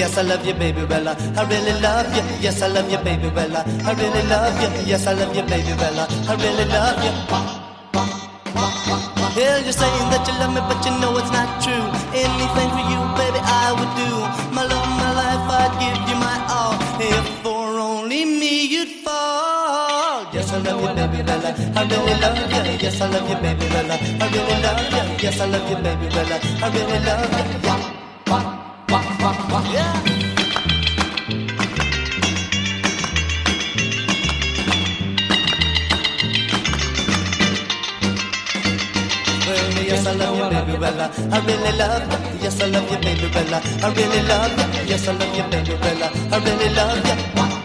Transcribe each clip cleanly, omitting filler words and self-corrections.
Yes, I love you, baby Bella. I really love you. Yes, I love you, baby Bella. I really love you. Yes, I love you, baby Bella. I really love you. Hell, you're saying that you love me, but you know it's not true. Anything for you, baby, I would do. My love, my life, I'd give you my all. If for only me you'd fall. Yes, I love you, baby Bella. I really love you. Yes, I love you, baby Bella. I really love you. Yes, I love you, baby Bella. I really love you. Yeah. Yes, I love you, baby Bella. I really love you. Yes, I love you, baby Bella. I really love you. Yes, I love you, baby Bella. I really love you.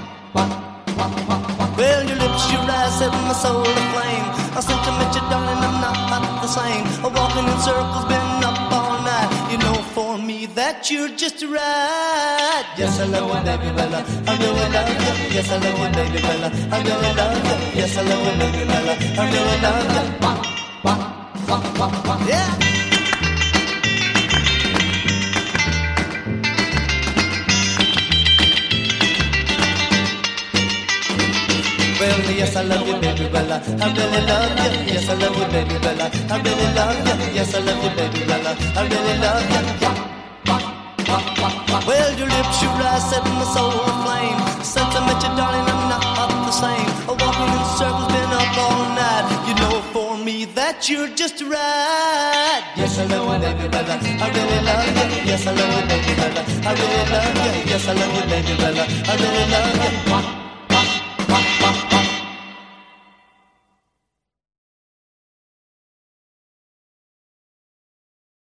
Well, your lips, your eyes set my soul aflame. I since I met you, darling, I'm not the same. I'm walking in circles, been up all night. You know, for me that you're just right. Yes, I love you, baby Bella. I really love you. Yes, I love you, baby Bella. I really love you. Yes, I love you, baby Bella. I really love you. Yeah. Well, yes, I love you, baby Bella. I really love you. Yes, I love you, baby Bella. I really love you. Yes, I love you, baby Bella. I really love you. Well, your lips, your eyes set my soul aflame. Since I met you, darling, I'm not the same. Walking in circles, been up all night. You know, for me that you're just right. Yes, I love you, baby Bella. I really love you. Yes, I love you, baby Bella. I really love you. Yes, I love you, baby Bella. I really love you.